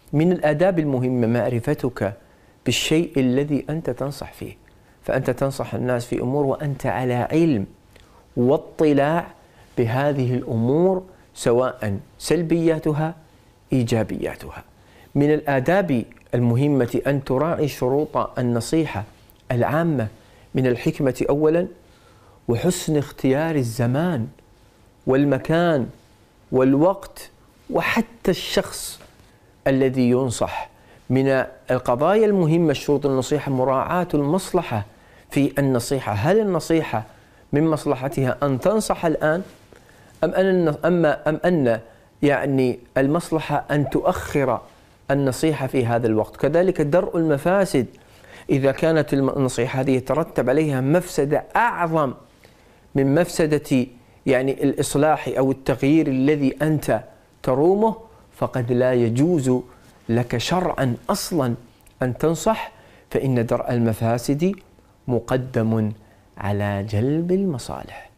من الآداب المهمة معرفتك بالشيء الذي أنت تنصح فيه، فأنت تنصح الناس في أمور وأنت على علم واطلاع بهذه الأمور سواء سلبياتها إيجابياتها. من الآداب المهمة أن تراعي شروط النصيحة العامة من الحكمة أولا، وحسن اختيار الزمان والمكان والوقت وحتى الشخص الذي ينصح. من القضايا المهمة شروط النصيحة مراعاة المصلحة في النصيحة، هل النصيحة من مصلحتها أن تنصح الآن أم أن يعني المصلحة أن تؤخر النصيحة في هذا الوقت. كذلك درء المفاسد، إذا كانت النصيحة هذه يترتب عليها مفسدة أعظم من مفسدة يعني الإصلاح أو التغيير الذي أنت ترومه، فقد لا يجوز لك شرعا أصلا أن تنصح، فإن درء المفاسد مقدم على جلب المصالح.